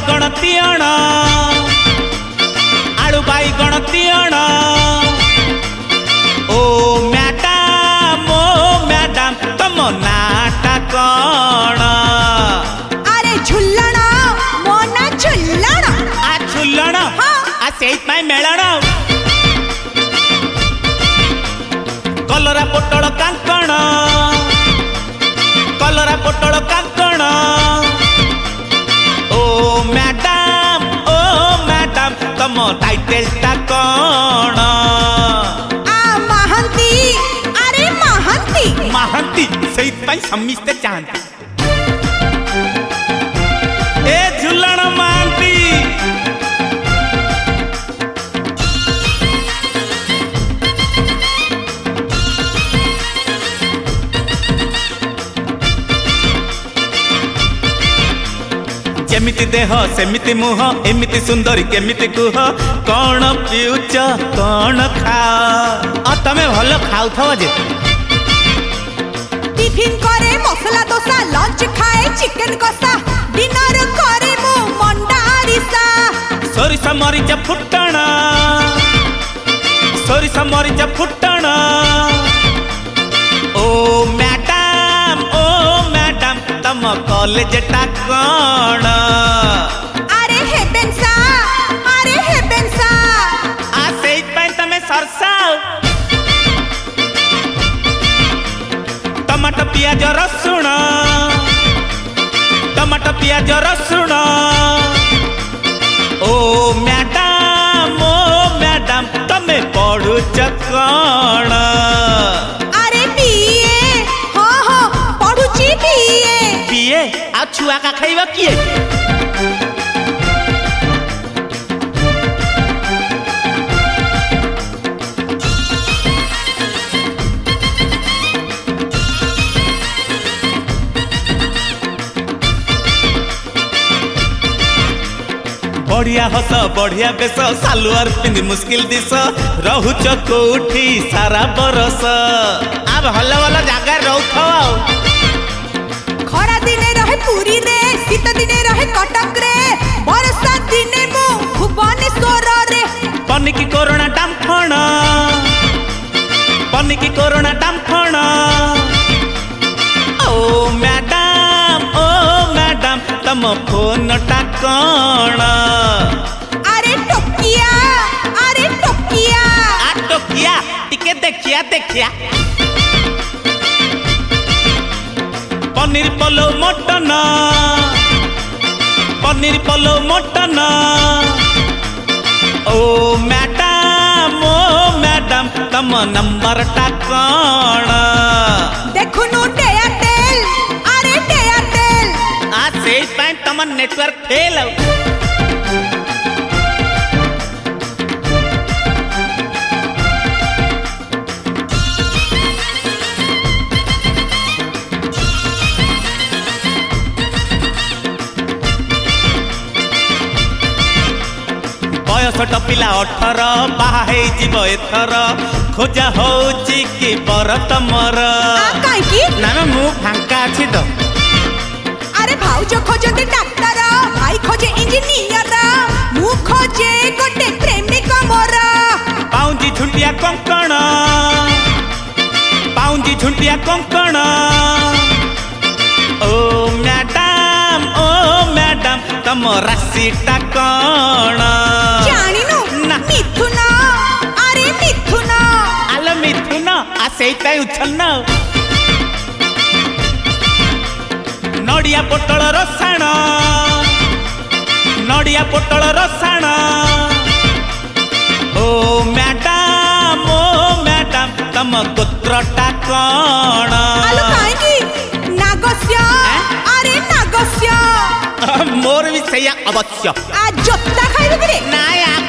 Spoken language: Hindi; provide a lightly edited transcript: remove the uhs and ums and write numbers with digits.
बाईगण तियण आलू बाईगण तियण ओ मैडम तम नाटा कौन अरे झुल्लण मो ना झुल्लण आ झुल्लण हाँ। आ सेई मेलण कलरा पोटल कांकण कलरा पोटल कांकण ओ मैडम तम टाइटल टा कौन आ महांती अरे महांती महांती सही समिस्ते चाहती ए झुल्लण महांती जेमिति देह सेमिति मुह एमिति सुंदरी केमिति कुह कौन पिउच कौन खा तमे भल खाऊ जे टिफिन करे मसला डोसा लंच खाए चिकन कषा डिनर करे मु मंडा आरिसा सोरिष मरीच फुटण सोरिष मरीच फुटण ओ मैडम तम कॉलेज टा कौन अरे हेबेन्सा आ सेई पई तमे सरसाओ टमाटो पियाज रसुण टमाटो पियाज रसुण ओ मैडम तमे पढ़ुच कौन अरे बीए हाँ पढ़ुची बीए बीए आ छुआ का खाइबा किए बढ़िया हस बढ़िया बेस सालुआर पिंधि मुस्किल दिस रहुच कोठी सारा बरस आ भल भल जगह रहथो खरा दिने रहे पुरी रे शीत दिने रहे कटक रे वर्षा दिने मु भुवनेश्वर रे पनिकी कोरोना डाम्फण पनिकी कोरोना डाम्फण ओ मैडम तम फोन टा कौन अरे टोकिया आ टोकिया टिके देखिया पनीर पलो मटन ओ मैडम तम नंबर टा कौन देखुनु एयरटेल अरे एयरटेल आ से तम नेटवर्क फेल बयस टपिला 18 बाहा जीव एथर खोजा होची कि बर तमर काईकी ना मु फांका अछि तो अरे भाउज खोजते डाक्टर भाई खोजे इंजीनियर मु खोजे गोटे प्रेमिक मोर पाउंजी झुंटिया कंकण ओ मैडम तम राशि टा कौन जानिनु ना मिथुन अरे मिथुन आलो मिथुन आ सेई उछल न नडिया पोटल रसाण ओ मैडम तम गोत्र टा कौन आलो काईकी नागस्य अरे नागस्य मोर भी सैया अवश्य आ जोत्ता खाइबे रे ना